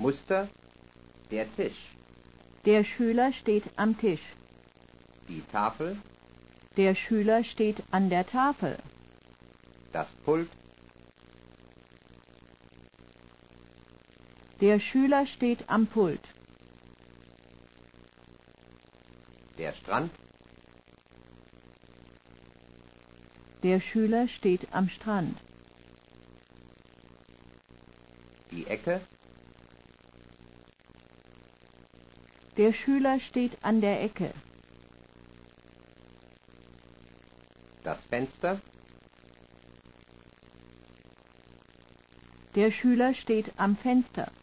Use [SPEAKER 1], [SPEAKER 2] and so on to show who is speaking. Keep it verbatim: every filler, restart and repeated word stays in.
[SPEAKER 1] Muster, der Tisch.
[SPEAKER 2] Der Schüler steht am Tisch.
[SPEAKER 1] Die Tafel,
[SPEAKER 2] Der Schüler steht an der Tafel.
[SPEAKER 1] das Pult,
[SPEAKER 2] Der Schüler steht am Pult.
[SPEAKER 1] der Strand,
[SPEAKER 2] Der Schüler steht am Strand.
[SPEAKER 1] die Ecke,
[SPEAKER 2] Der Schüler steht an der Ecke.
[SPEAKER 1] das Fenster,
[SPEAKER 2] Der Schüler steht am Fenster.